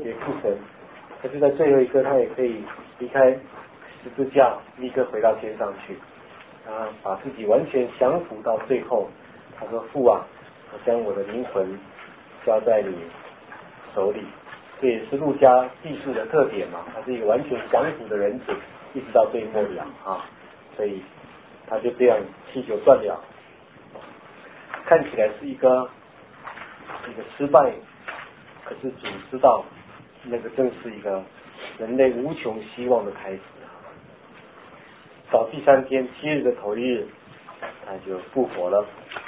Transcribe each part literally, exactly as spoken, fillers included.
别父神，可是在最后一刻他也可以离开十字架，立刻回到天上去，啊，把自己完全降服到最后。他说：“父啊，我将我的灵魂交在你手里。”这也是路加记述的特点嘛，他是一个完全降服的人子，一直到最末了啊，所以他就这样七九断了。看起来是一个一个失败，可是主知道那个正是一个人类无穷希望的开始。到第三天七日的头一日，他就复活了。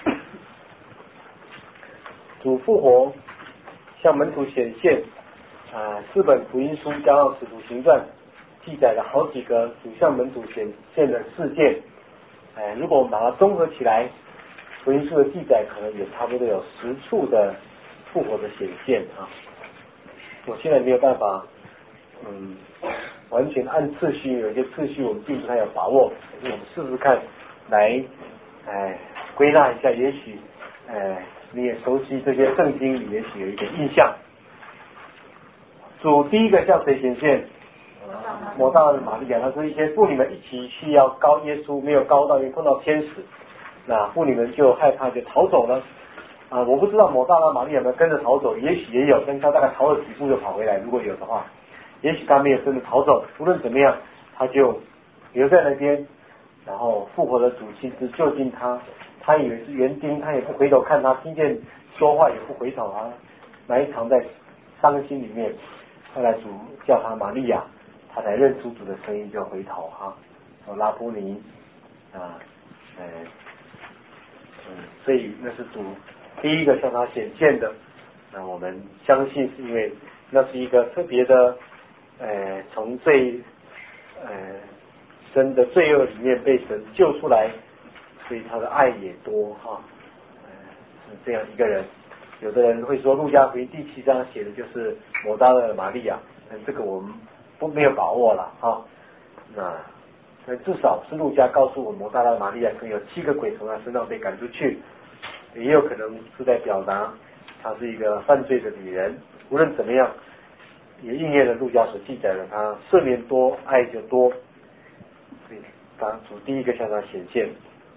主复活向门徒显现啊，四本福音书加上使徒行传记载了好几个主向门徒显现的事件。哎，如果我们把它综合起来，福音书的记载可能也差不多有十处的复活的显现啊。我现在没有办法，嗯，完全按次序，有些次序我们并不太有把握，可是我们试试看来，哎，归纳一下，也许，哎，你也熟悉这些圣经里，也许有一点印象。主第一个向谁显现？抹大拉的玛利亚，他说一些妇女们一起去要膏耶稣，没有膏到，因为碰到天使，那妇女们就害怕，就逃走了。啊，我不知道抹大拉玛利亚有没有跟着逃走，也许也有，但他大概逃了几步就跑回来，如果有的话，也许他没有真的逃走。无论怎么样，他就留在那边，然后复活的主亲自就近他，他以为是园丁，他也不回头看他，听见说话也不回头啊，埋藏在伤心里面。后来主叫他玛利亚，他才认出主的声音，就回头哈，说拉波尼啊，呃，嗯，所以那是主第一个向他显现的。那我们相信是因为那是一个特别的，呃，从最呃深的罪恶里面被神救出来，所以他的爱也多哈，呃，是这样一个人。有的人会说路加福音第七章写的就是抹大拉的玛利亚，但这个我们不没有把握了哈。那那至少是路加告诉我，抹大拉的玛利亚可能有七个鬼从他身上被赶出去，也有可能是在表达她是一个犯罪的女人。无论怎么样，也应验了路加所记载的，她赦免多，爱就多。所以当主第一个向她显现。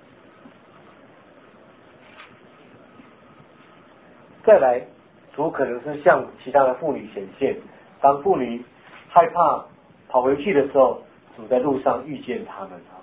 再来，主可能是向其他的妇女显现。当妇女害怕跑回去的时候，主在路上遇见他们啊。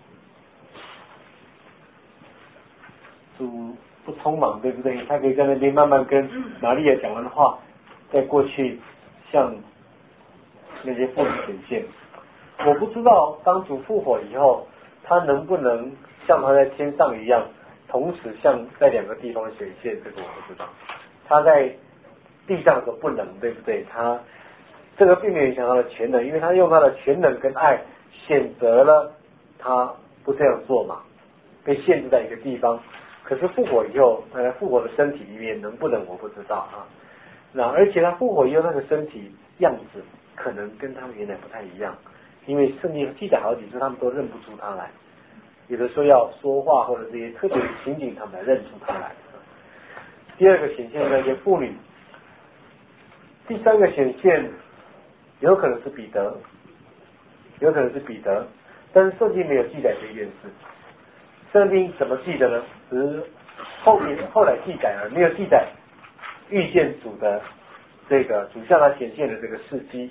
主不匆忙，对不对？他可以在那边慢慢跟玛利亚讲完话，再过去向那些妇女显现。我不知道当主复活以后，他能不能像他在天上一样，同时向在两个地方显现，这个我不知道。他在地上的时候不能，对不对？他这个并没有影响他的全能，因为他用他的全能跟爱选择了他不这样做嘛，被限制在一个地方。可是复活以后，呃，复活的身体里面能不能我不知道啊。那而且他复活以后那个身体样子可能跟他们原来不太一样，因为圣经记载好几次他们都认不出他来，有的时候要说话或者这些特别的情景，他们才认出他来。第二个显现那些妇女，第三个显现有可能是彼得，有可能是彼得，但是圣经没有记载这件事。圣经怎么记得呢？只是后面后来记载了，没有记载遇见主的这个主向他显现的这个事迹。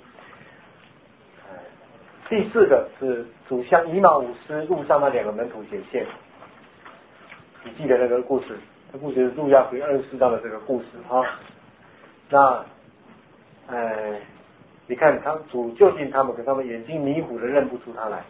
第四个是主向以马忤斯路上那两个门徒显现，你记得那个故事？这故事是路加福音二十四章的这个故事哈。那，呃，你看他主就近他们，可他们眼睛迷糊的认不出他来。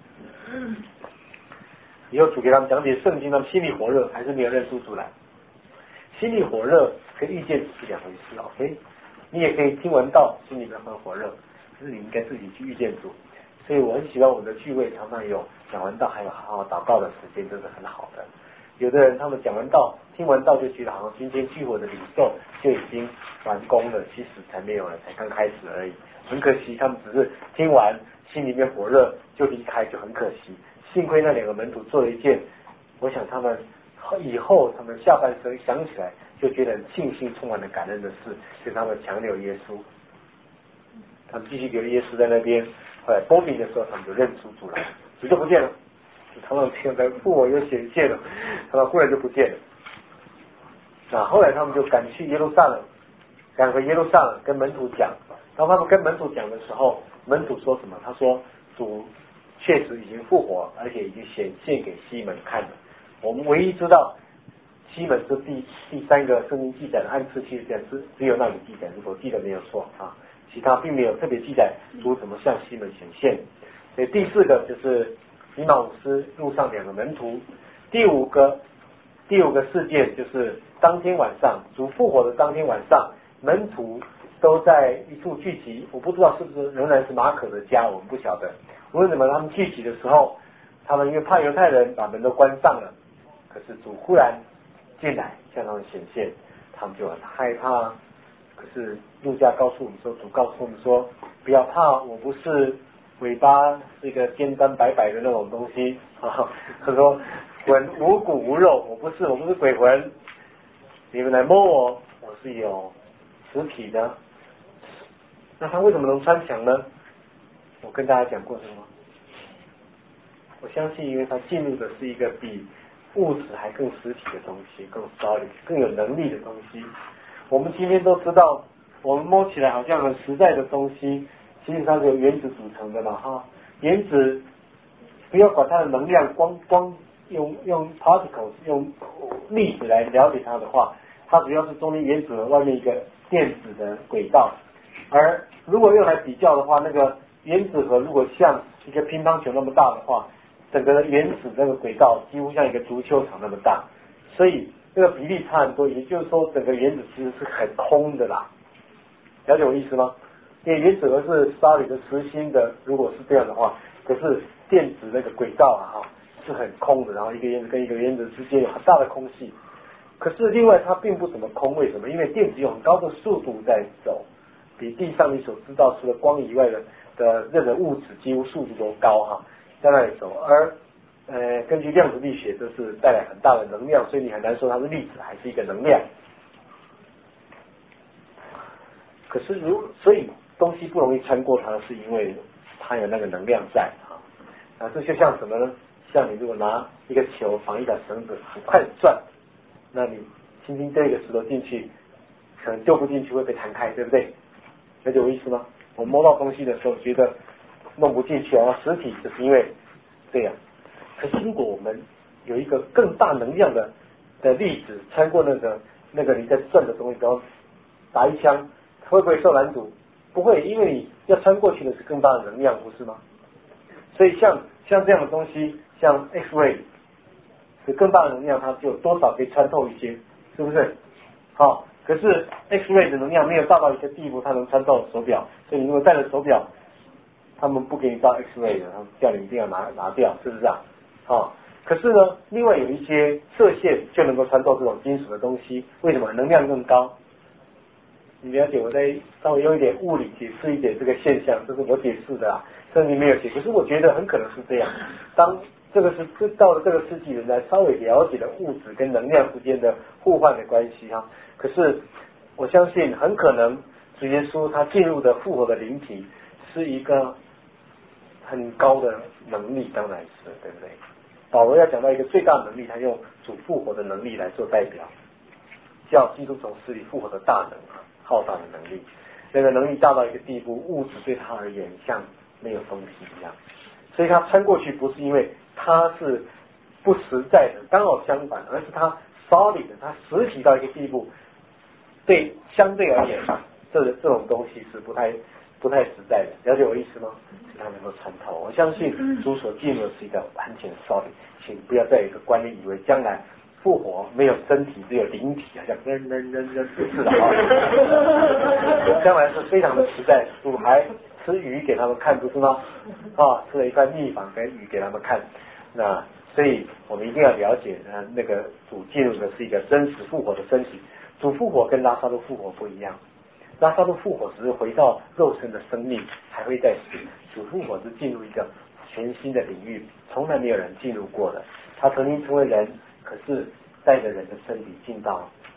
以后主给他们讲解圣经，他们心里火热，还是没有认出主来。心里火热跟遇见是两回事 ，OK？ 你也可以听完道，心里面很火热，可是你应该自己去遇见主。所以我很喜欢我们的聚会，常常有讲完道还有好好祷告的时间，这是很好的。有的人他们讲完道、听完道就觉得好像今天聚会的领受就已经完工了，其实才没有了，才刚开始而已。很可惜，他们只是听完心里面火热就离开，就很可惜。幸亏那两个门徒做了一件，我想他们以后他们下半生想起来就觉得很庆幸、充满了感恩的事，是他们强留耶稣。 他们继续留耶稣在那边。后来波比的时候，他们就认出主来，主就不见了。他们现在复活又显现了，他们忽然就不见了。那后来他们就赶去耶路撒冷，赶回耶路撒冷跟门徒讲。当他们跟门徒讲的时候，门徒说什么？他说主确实已经复活，而且已经显现给西门看了。我们唯一知道西门是第第三个圣经记载的按次序这样，只只有那里记载，如果记得没有错啊，其他并没有特别记载主怎么向西门显现。所以第四个就是以马忤斯路上两个门徒。第五个第五个事件就是当天晚上，主复活的当天晚上，门徒都在一处聚集，我不知道是不是仍然是马可的家，我们不晓得。无论怎么他们聚集的时候，他们因为怕犹太人把门都关上了，可是主忽然进来向他们显现，他们就很害怕。可是路加告诉我们说，主告诉我们说不要怕，我不是尾巴是一个尖端白白的那种东西啊。他说魂无骨无肉，我不是我不是鬼魂，你们来摸我，我是有实体的。那他为什么能穿墙呢？我跟大家讲过什么？我相信因为他进入的是一个比物质还更实体的东西，更 solid 更有能力的东西。我们今天都知道，我们摸起来好像很实在的东西，其实它是由原子组成的嘛哈。原子不要管它的能量，光光用用 particles 用粒子来了解它的话，它主要是中间原子的外面一个电子的轨道。而如果用来比较的话，那个原子核如果像一个乒乓球那么大的话，整个原子这个轨道几乎像一个足球场那么大，所以这个比例差很多。也就是说，整个原子其实是很空的啦，了解我意思吗？因为原子核是solid的实心的，如果是这样的话，可是电子那个轨道啊哈是很空的，然后一个原子跟一个原子之间有很大的空隙。可是另外它并不怎么空，为什么？因为电子有很高的速度在走，比地上你所知道除了光以外的的任何物质几乎速度都高哈，在那里走。而呃，根据量子力学，这是带来很大的能量，所以你很难说它是粒子还是一个能量。可是如所以东西不容易穿过它，是因为它有那个能量在啊。啊，这就像什么呢？像你如果拿一个球绑一条绳子，很快转，那你轻轻丢一个石头进去，可能丢不进去，会被弹开，对不对？了解我意思吗？我摸到东西的时候觉得弄不进去啊，实体就是因为这样。可是如果我们有一个更大能量的的粒子穿过那个那个你在转的东西，然后打一枪，会不会受拦阻？不会，因为你要穿过去的是更大的能量，不是吗？所以像像这样的东西，像 X-ray 是更大的能量，它就多少可以穿透一些，是不是？好、哦，可是 X-ray 的能量没有大到一个地步，它能穿透手表，所以你如果戴着手表，他们不给你照 X-ray 的，他们叫你一定要拿拿掉，是不是啊？好、哦，可是呢，另外有一些射线就能够穿透这种金属的东西，为什么？能量更高。你了解，我再稍微用一点物理解释一点这个现象，这是我解释的啊，这你没有解，可是我觉得很可能是这样。当这个是到了这个世纪，人才稍微了解了物质跟能量之间的互换的关系哈。可是我相信，很可能主耶稣他进入的复活的灵体是一个很高的能力，当然是对不对？保罗要讲到一个最大能力，他用主复活的能力来做代表，叫基督从死里复活的大能啊。浩大的能力，那个能力大到一个地步，物质对他而言像没有东西一样，所以他穿过去不是因为他是不实在的，刚好相反，而是他 solid 的，他实体到一个地步，对相对而言，这这种东西是不太不太实在的，了解我意思吗？是他能够穿透。我相信主所进入的是一个完全 solid， 请不要再有一个观念，以为将来复活没有身体，只有灵体，好像人人人人不是的啊！将来是非常的实在，主还吃鱼给他们看，不是吗？啊，吃了一块蜜坊跟鱼给他们看。那所以我们一定要了解，呃，那个主进入的是一个真实复活的身体。主复活跟拉撒路复活不一样，拉撒路复活只是回到肉身的生命，还会再死。主复活是进入一个全新的领域，从来没有人进入过的。他曾经成为人。可是带着人的身体进到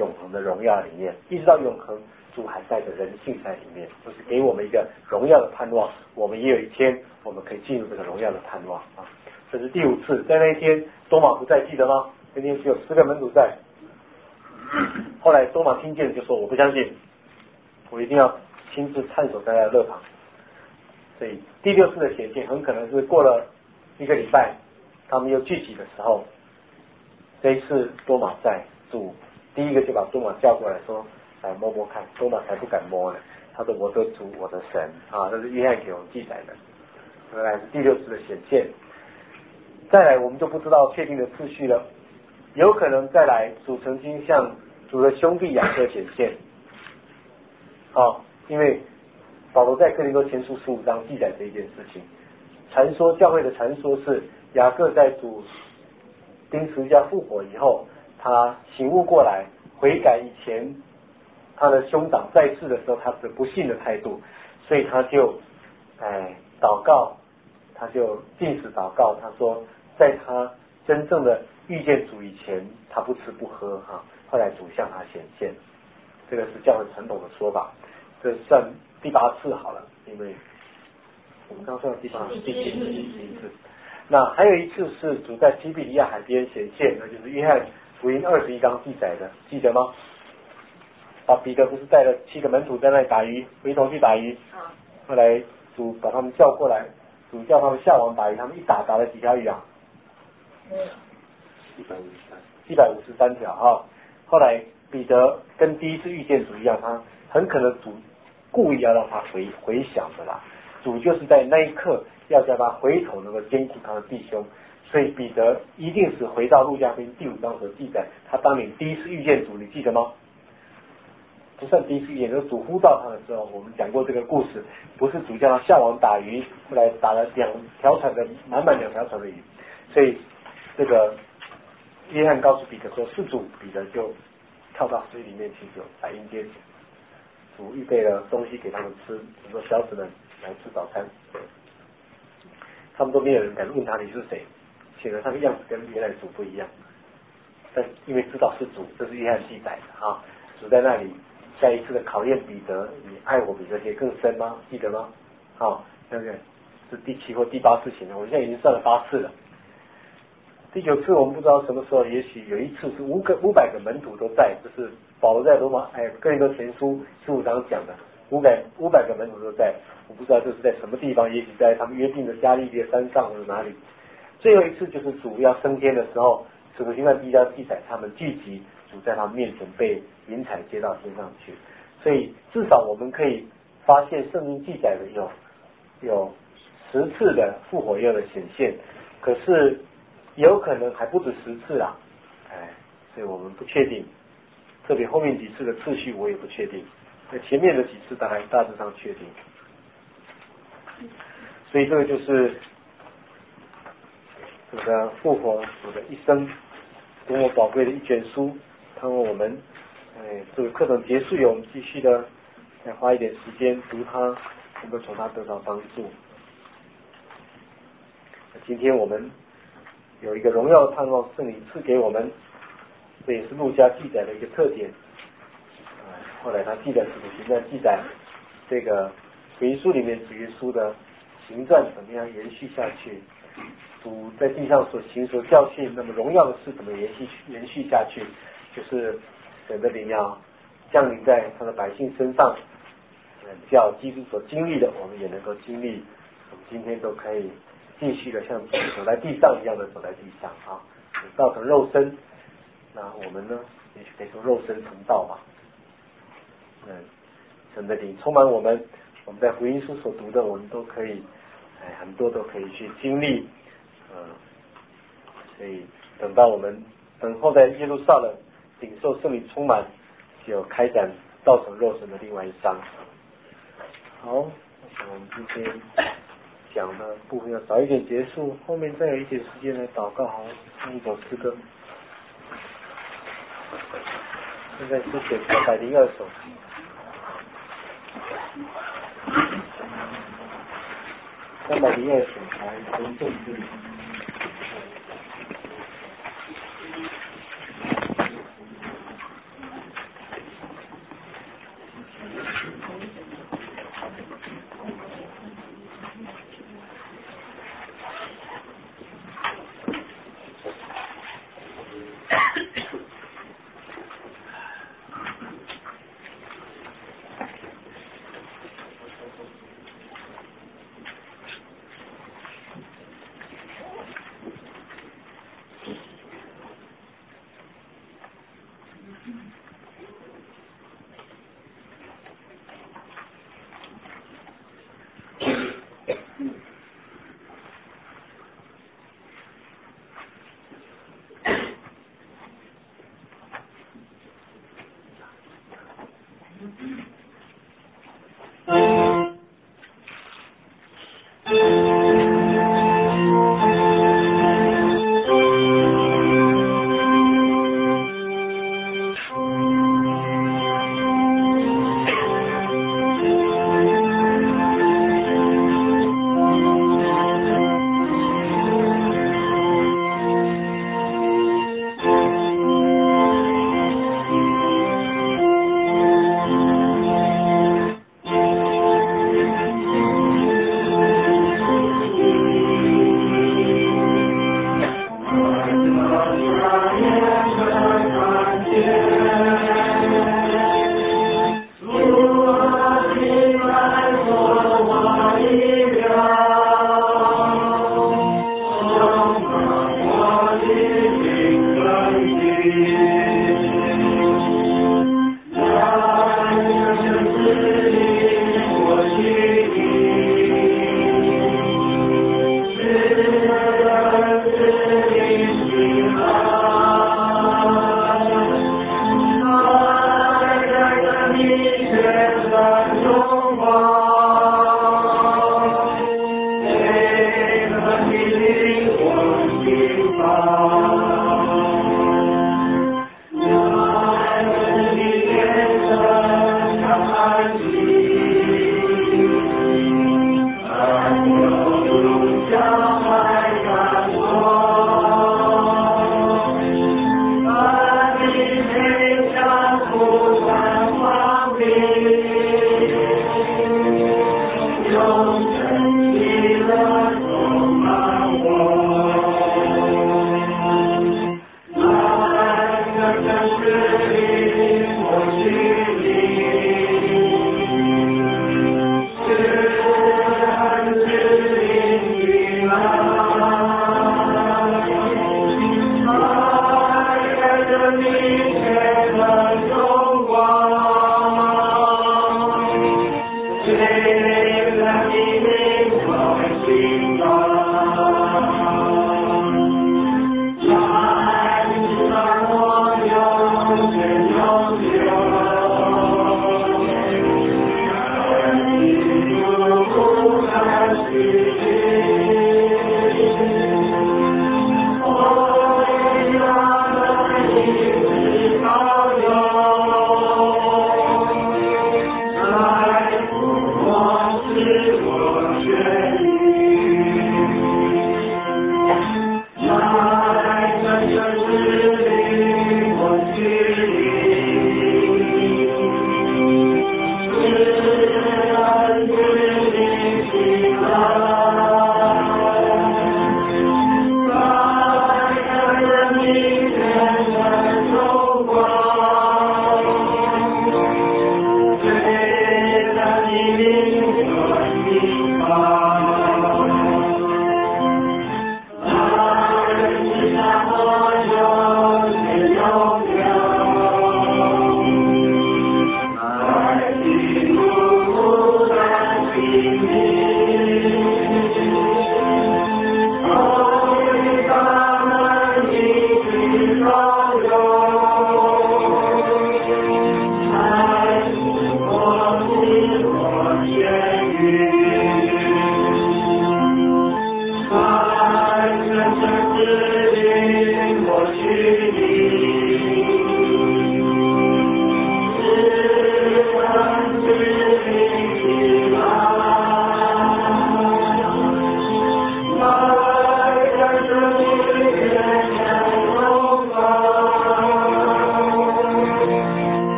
永恒的荣耀里面，一直到永恒，主还带着人性在里面，就是给我们一个荣耀的盼望。我们也有一天我们可以进入这个荣耀的盼望啊。这是第五次，在那一天多马不在，记得吗？那天只有十个门徒在。后来多马听见就说：“我不相信，我一定要亲自探索在他的肋旁。”所以第六次的显现很可能是过了一个礼拜，他们又聚集的时候，这一次多马在，主第一个就把多马叫过来说：“来摸摸看。”多马才不敢摸呢，他说：“我的主，我的神啊！”这是约翰给我们记载的，原来是第六次的显现。再来我们就不知道确定的次序了，有可能再来主曾经向主的兄弟雅各显现，啊，因为保罗在哥林多前书十五章记载这一件事情。传说教会的传说是雅各在主钉十字架复活以后，他醒悟过来，悔改以前他的兄长在世的时候他是不信的态度，所以他就哎祷告，他就禁食祷告，他说在他真正的遇见主以前，他不吃不喝哈、啊。后来主向他显现，这个是教会传统的说法，这算第八次好了，因为我们刚说到第八次、第七次、第七次。那还有一次是主在提比利亚海边显现，那就是约翰福音二十一章记载的，记得吗？啊，彼得不是带了七个门徒在那里打鱼，回头去打鱼，后来主把他们叫过来，主叫他们下网打鱼，他们一打打了几条鱼啊？一百五十三，一百五十三条啊。后来彼得跟第一次遇见主一样，他很可能主故意要让他回回想的啦。主就是在那一刻要叫他回头能够兼顾他的弟兄，所以彼得一定是回到路加福音第五章所记载，他当年第一次遇见主，你记得吗？不算第一次遇见，就是主呼召他的时候，我们讲过这个故事，不是主叫他下网打鱼，后来打了两条船的满满两条船的鱼，所以这个约翰告诉彼得说是主，彼得就跳到水里面去，就来迎接主。主预备了东西给他们吃，说小子们来吃早餐。他们都没有人敢问他你是谁，显然他的样子跟原来主不一样。但因为知道是主，这是约翰记载的啊。主在那里再一次的考验彼得，你爱我比这些更深吗？记得吗？好，对不对？是第七或第八次显现，我现在已经算了八次了。第九次我们不知道什么时候，也许有一次是五个五百个门徒都在，就是保罗在罗马哎哥林多前书十五章讲的，五百五百个门徒都在，我不知道这是在什么地方，也许在他们约定的加利利山上或者哪里。最后一次就是主要升天的时候，使徒行传第一章记载他们聚集，主在他们面前被云彩接到天上去。所以至少我们可以发现圣经记载的有有十次的复活夜的显现，可是有可能还不止十次啦，哎，所以我们不确定，特别后面几次的次序我也不确定，那前面的几次大概大致上确定，所以这个就是这个复活主的一生多么宝贵的一卷书。盼望我们哎这个课程结束以后，我们继续的再花一点时间读它，能够从它得到帮助。今天我们有一个荣耀的盼望，圣灵赐给我们，这也是路加记载的一个特点。呃、后来他记载使徒行传记载这个福音书里面主耶稣的行传怎么样延续下去，主在地上所行所教训，那么荣耀的事怎么延续延续下去，就是神的灵要降临在他的百姓身上，嗯，叫基督所经历的我们也能够经历，我们今天都可以继续的像主走在地上一样的走在地上啊，道成肉身，那我们呢也许可以说肉身成道吧。嗯，神的灵充满我们，我们在福音书所读的我们都可以哎很多都可以去经历，嗯，所以等到我们等候在耶路撒冷领受圣灵充满，就开展道成肉身的另外一章。好，我想我们今天讲的部分要早一点结束，后面再有一点时间来祷告。好，唱一首诗歌。现在是选三百零二首。三百零二首来重奏之旅。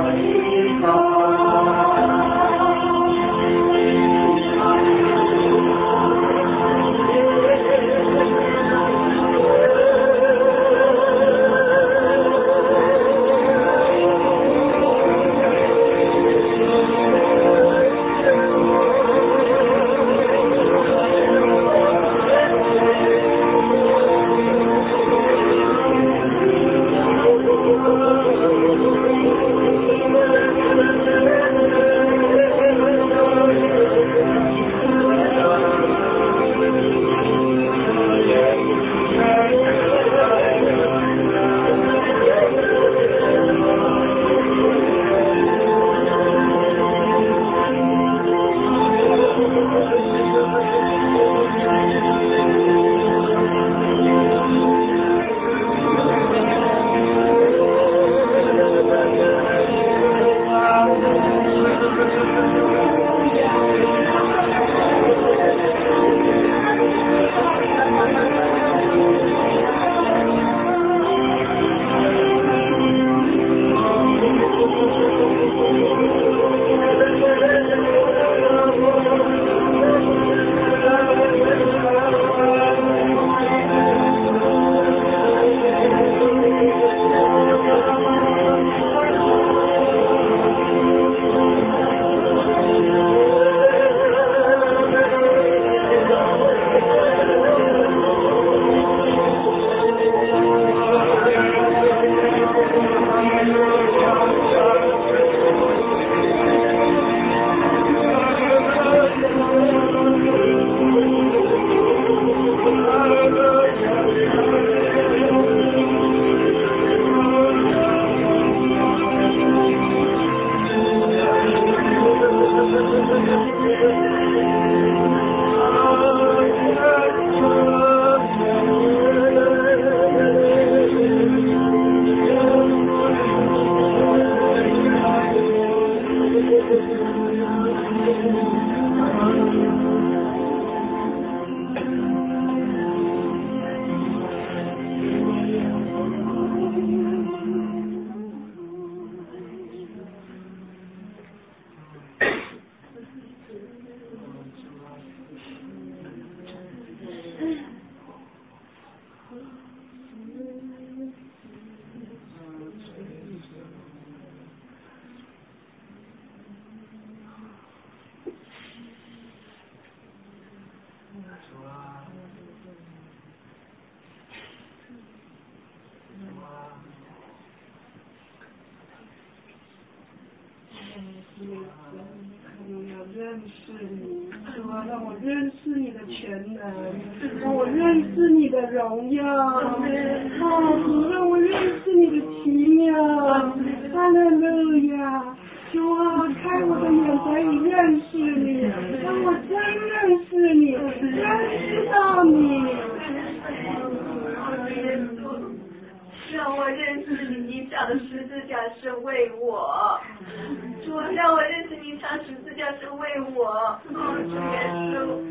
认识你，主啊，让我认识你的全能，让我认识你的荣耀，啊，主让我认识你的奇妙，哈利路亚！主啊，开我的眼可以认识你，让我真认识你，认识到你。 让我认识你，你上的十字架是为我。主啊，让我认识你上十字架是为我。哦，主耶稣。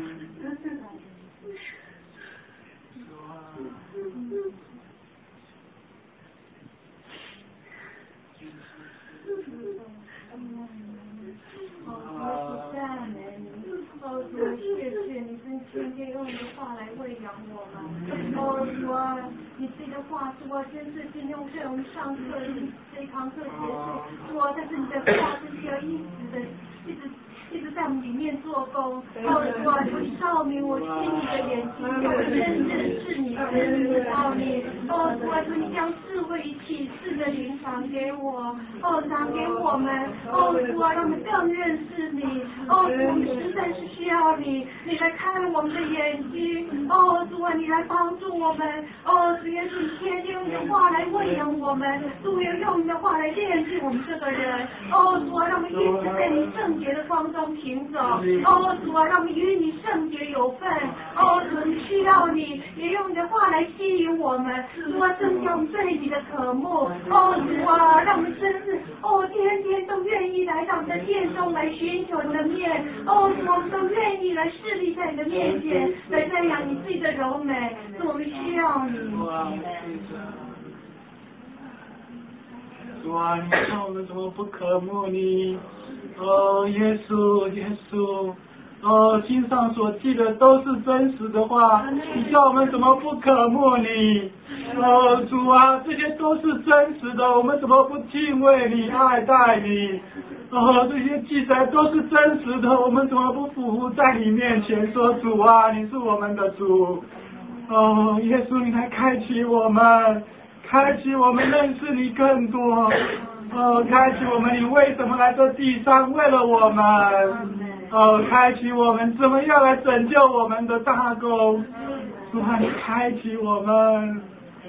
哦，赞美你，哦主，谢谢你真今天用你的话来喂养我们。哦主啊，你自己的话是我真是今天对我们上课这一堂课结束，主啊，但是你的话是要一直的，一直一直在我们里面做工。哦主啊，我少年，我心里的眼睛，我真认识你，认识到你。哦主啊，你将智慧启示的灵赏给我，哦赏给我们。哦主啊，让我们更认识你。哦主，我们实在是需要你，你来开我们的眼睛。哦主啊，你来帮助我们。哦主耶稣，你天天用你的话来喂养我们，主耶稣用你的话来炼净我们这个人。哦主啊，让我们一直在你圣洁的光中行走。哦主啊，让我们与你圣洁有份。哦主，你需要你，也用你的话来吸引我们。主啊，增加我们对你的渴慕。哦主啊，让我们真是哦天天都愿意来到你的殿中来寻求你的面。哦主，我们都愿意来侍立在你的面前，来赞扬你自己的柔美。主，我们需要你。 主啊，你看我们怎么不渴慕你？哦，耶稣，耶稣，哦，经上所记的都是真实的话，你叫我们怎么不渴慕你？哦，主啊，这些都是真实的，我们怎么不敬畏你、爱戴你？哦，这些记载都是真实的，我们怎么不俯伏在你面前说主啊，你是我们的主？哦，耶稣，你来开启我们，开启我们认识你更多。哦，开启我们，你为什么来这地上？为了我们。哦，开启我们，怎么样来拯救我们的大功？主啊，你开启我们。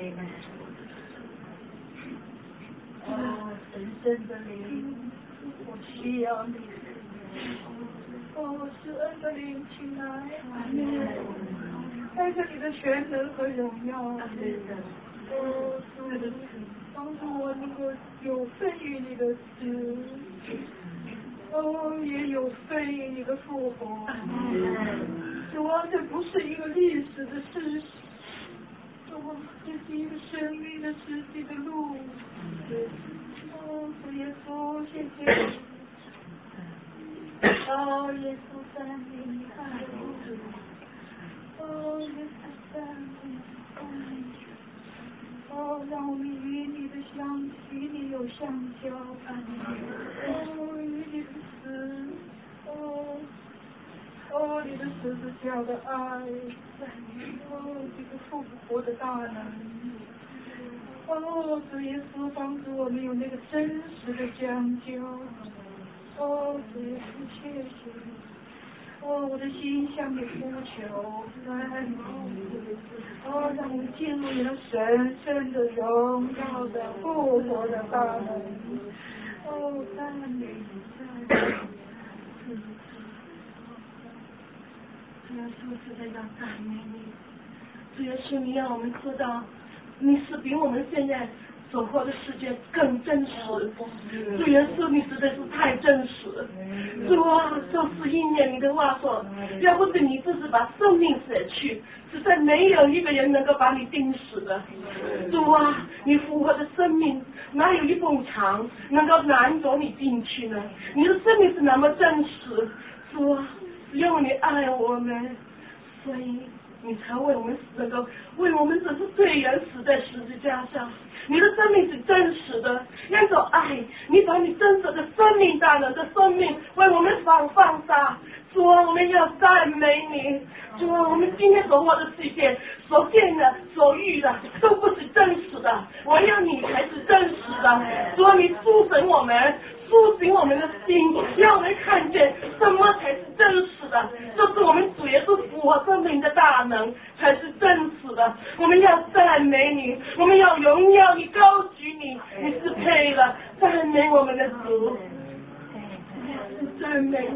哦，神圣的灵，我需要你。哦，施恩的灵，请来，带着你的全能和荣耀。哦，是的，帮助我能够有份于你的死，哦，也有份于你的复活。主啊，这不是一个历史的事实，哦，这是一个生命的实际的路。哦，主耶稣，谢谢你。哦，耶稣赞美你，哈利路亚。哦，耶稣赞美你，赞美你。哦，让我们与你的相与你有相交，哦，与你的死，哦，哦，你的十字架的爱，哦，这个复活的大能，哦，主耶稣帮助我们有那个真实的相交，哦，主耶稣，谢谢你。哦，我的心向你呼求，赞美你。哦，让我们进入你的神圣的荣耀的复活的大能。哦，赞美你，赞美你。主耶稣，是非常赞美你。主耶稣，你让我们知道，你是比我们现在所活的世界更真实。主耶稣，你实在是太真实。主啊，就是应验你的话说，要不是你自己把生命舍去，实在没有一个人能够把你钉死的。主啊，你复活的生命哪有一埲墙能够拦着你进去呢？你的生命是那么真实。主啊，只有你爱我们，所以你才为我们死，能够为我们只是罪人死在十字架上。你的生命是真实的，因着爱，你把你真实的生命大能的生命为我们放放大。主啊，我们要赞美你。主啊，我们今天所活的世界，所见的、所遇的，都不是真实的，唯有你才是真实的。主啊，你苏醒我们，苏醒我们的心，让我们看见什么才是真实的，就是我们主耶稣复活生命的大能才是真实的。我们要赞美你，我们要荣耀你，高举你，你是配的。赞美我们的主，赞美你。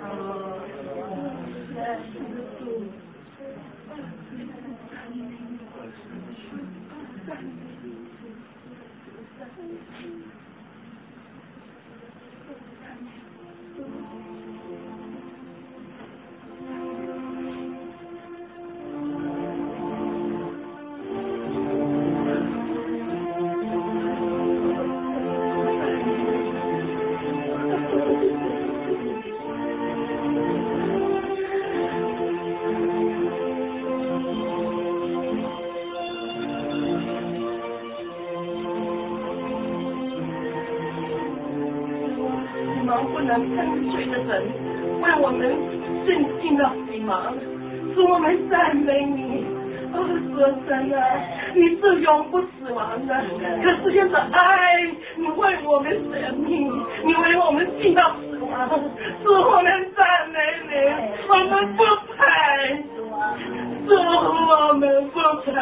不能跟随的人为我们震惊了死亡，主，我们赞美你。哦，说神啊，你是永不死亡的，可是因着爱，你为我们舍命，你为我们进到死亡，主，我们赞美你，我们不配，主，我们不配。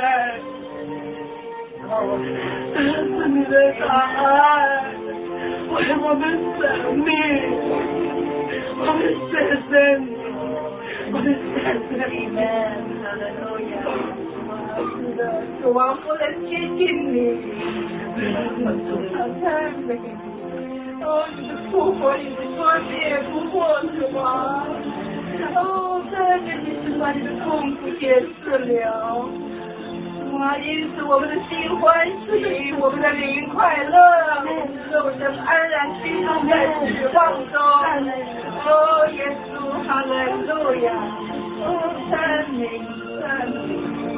这是你的大爱，为我们舍命，我们谢谢你，我们谢谢你们，哈利路亚。是的，主啊，不能接近你，我主啊，赞美你。哦，你的复活，你的说解不过主啊。哦，赞美你是把你的痛苦解释了。主啊，因此我们的心欢喜，我们的灵快乐。 们安然居住在指望中。哦，耶稣，哈利路亚！哦，赞美赞美。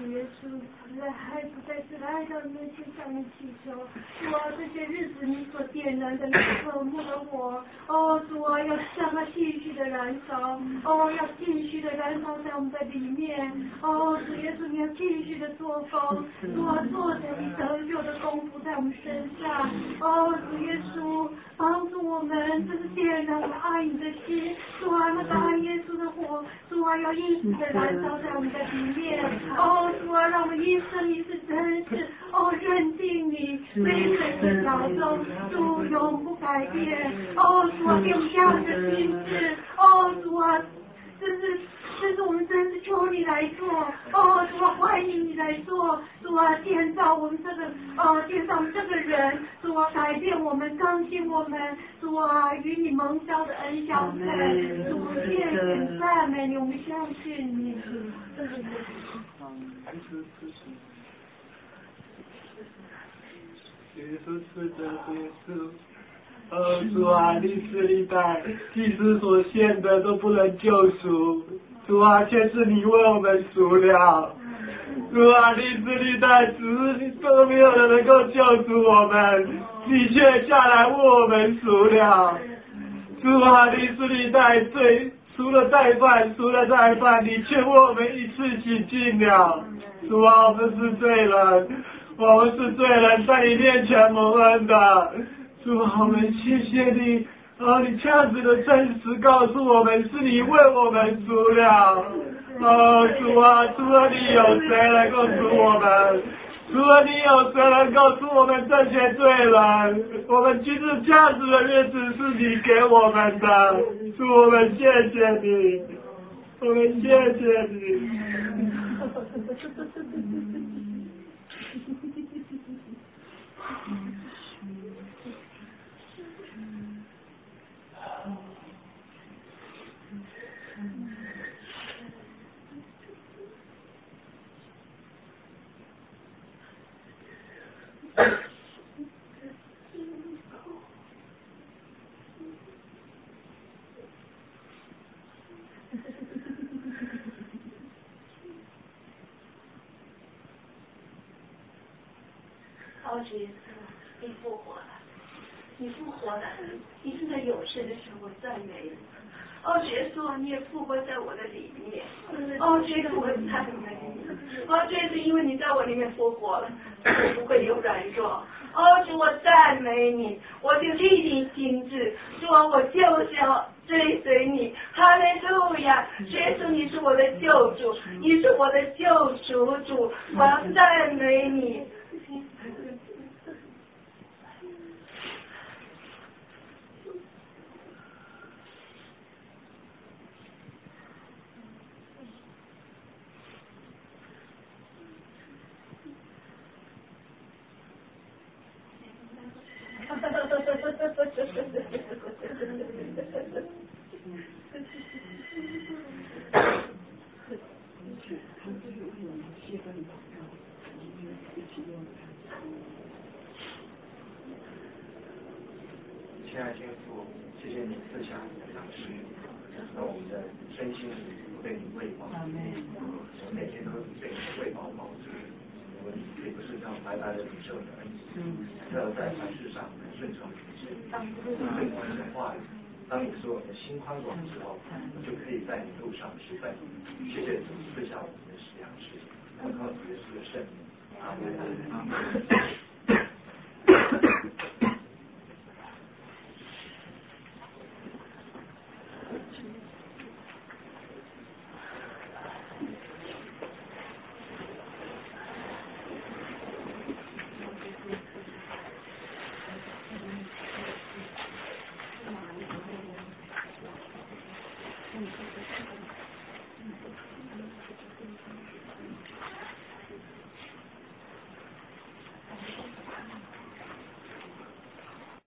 主耶稣，来孩子再次来到你面前向你祈求，主啊，这些日子你所点燃的那个渴慕的火，哦，主啊，要向它继续的燃烧，哦，要继续的燃烧在我们的里面，哦，主耶稣，你要继续的做工，主啊，做成你得救的功夫在我们身上，哦，主耶稣，帮助我们，这是点燃我们爱你的心，主啊，那个爱耶稣的火，主啊，要一直的燃烧在我们的里面，哦，主啊，让我们一生一世真是，哦，认定你，最深的脚中，主永不改变，哦，主啊，给我们这样的心智，哦，主啊，这是。这是我们真是求你来做，哦，主啊，欢迎你来做，主啊，建造我们这个，哦，建造我们这个人，主啊，改变我们，更新我们，主啊，与你蒙召的恩相配，主，谢谢赞美你，我们相信你。 耶稣是的耶稣。哦，主啊，历史历代祭司所献的都不能救赎，主啊，却是你为我们赎了。主啊，历史历代只都没有人能够救赎我们，你却下来为我们赎了。主啊，历史历代罪除了再犯，除了再犯，你却为我们一次洗净了。主啊，我们是罪人，我们是罪人，在你面前蒙恩的。主啊，我们谢谢你，哦，你这样子的真实告诉我们，是你为我们赎了。哦，主啊，除了你有谁能够赎我们？除了你有谁能够赎我们这些罪人？我们其实这样子的日子是你给我们的，主，我们谢谢你，我们谢谢你。 哦，主耶稣，你复活了，你复活了，你是在永生的时候赞美你。哦，主耶稣啊，你也复活在我的里面。哦，主耶稣，我赞美你。哦，主耶稣，因为你在我里面复活了，我不会有软弱。哦，主，我赞美你，我就立定心志，主啊，我就是要追随你。哈利路亚！主耶稣，你是我的救主，你是我的救赎主，我要赞美你。 亲爱的天父，谢谢你赐下你的粮食，让我们的身心被你喂饱，我每天都被你喂饱饱足。我们也不是这样白白的领受的恩赐，要在凡事上顺从你的旨意，对我们的话语。当你使我们的心宽广之后，我就可以在你路上直奔。谢谢主赐下我们的粮食，我靠主耶稣的圣名，阿门。